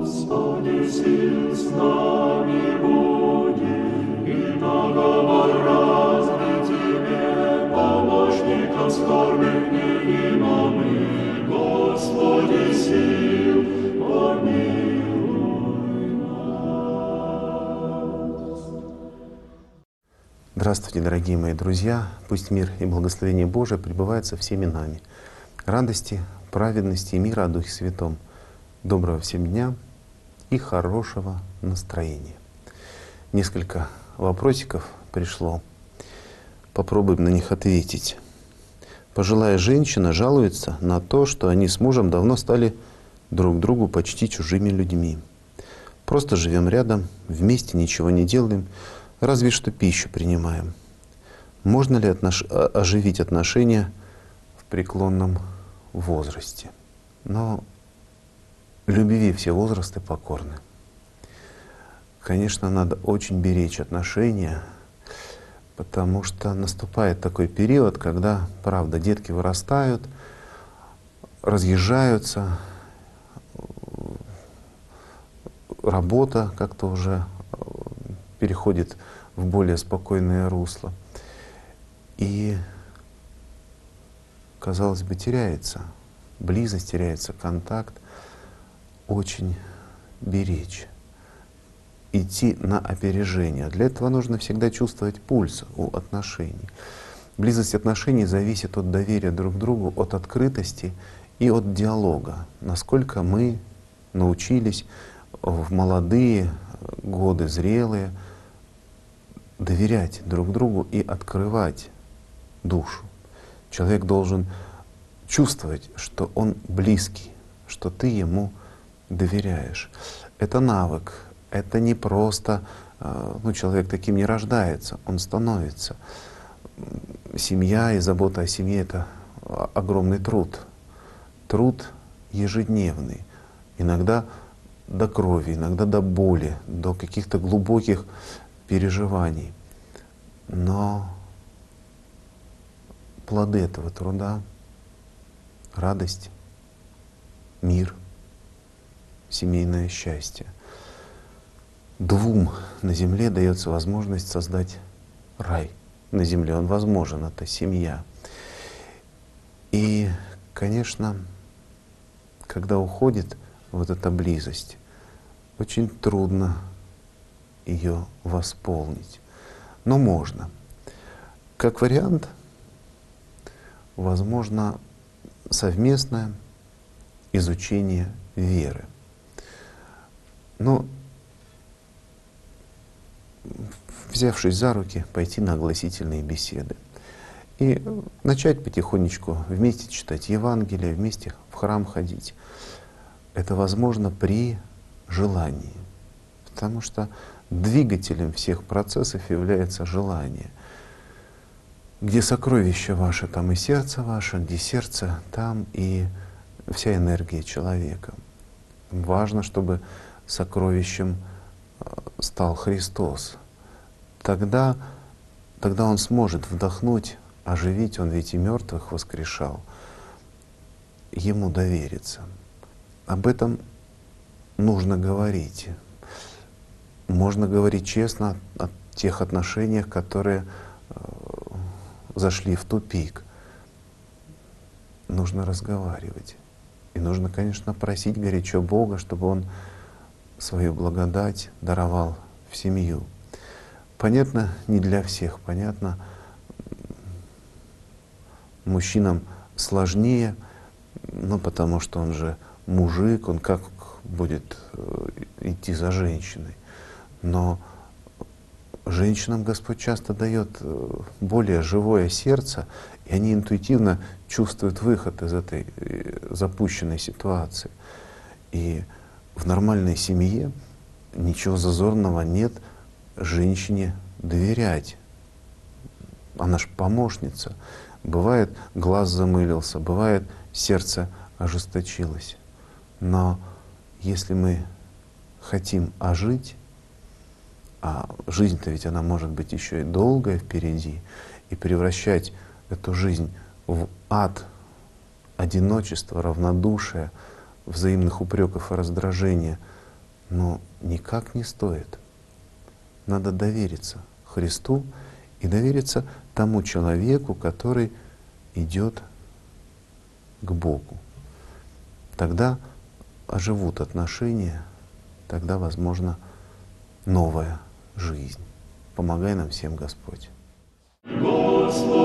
Господи, сил с нами буди, и договор разный Тебе, помощника скорбных неима мы, Господи, сил, помилуй нас. Здравствуйте, дорогие мои друзья! Пусть мир и благословение Божие пребывают со всеми нами. Радости, праведности и мира о Духе Святом. Доброго всем дня и хорошего настроения. Несколько вопросиков пришло. Попробуем на них ответить. Пожилая женщина жалуется на то, что они с мужем давно стали друг другу почти чужими людьми. Просто живем рядом, вместе ничего не делаем, разве что пищу принимаем. Можно ли оживить отношения в преклонном возрасте? Но любви все возрасты покорны. Конечно, надо очень беречь отношения, потому что наступает такой период, когда, правда, детки вырастают, разъезжаются, работа как-то уже переходит в более спокойное русло. И, казалось бы, теряется близость, теряется контакт. Очень беречь, идти на опережение. Для этого нужно всегда чувствовать пульс у отношений. Близость отношений зависит от доверия друг к другу, от открытости и от диалога. Насколько мы научились в молодые годы, зрелые, доверять друг другу и открывать душу. Человек должен чувствовать, что он близкий, что ты ему доверяешь. Это навык, это не просто, человек таким не рождается, он становится. Семья и забота о семье — это огромный труд. Труд ежедневный, иногда до крови, иногда до боли, до каких-то глубоких переживаний. Но плоды этого труда — радость, мир, семейное счастье. Двум на земле дается возможность создать рай. На земле он возможен, это семья. И, конечно, когда уходит вот эта близость, очень трудно ее восполнить. Но можно. Как вариант, возможно совместное изучение веры. Но, взявшись за руки, пойти на огласительные беседы и начать потихонечку вместе читать Евангелие, вместе в храм ходить. Это возможно при желании, потому что двигателем всех процессов является желание. Где сокровище ваше, там и сердце ваше, где сердце, там и вся энергия человека. Важно, чтобы сокровищем стал Христос. Тогда Он сможет вдохнуть, оживить, Он ведь и мертвых воскрешал. Ему довериться. Об этом нужно говорить. Можно говорить честно о тех отношениях, которые зашли в тупик. Нужно разговаривать. И нужно, конечно, просить горячо Бога, чтобы Он свою благодать даровал в семью. Понятно, не для всех. Понятно, мужчинам сложнее, потому что он же мужик, он как будет идти за женщиной. Но женщинам Господь часто дает более живое сердце, и они интуитивно чувствуют выход из этой запущенной ситуации. И в нормальной семье ничего зазорного нет женщине доверять. Она ж помощница. Бывает, глаз замылился, бывает, сердце ожесточилось. Но если мы хотим ожить, а жизнь-то ведь она может быть еще и долгая впереди, и превращать эту жизнь в ад одиночества, равнодушия, взаимных упреков и раздражения но никак не стоит. Надо довериться Христу и довериться тому человеку, который идет к Богу. Тогда оживут отношения, тогда возможна новая жизнь. Помогай нам всем, Господь. Господи,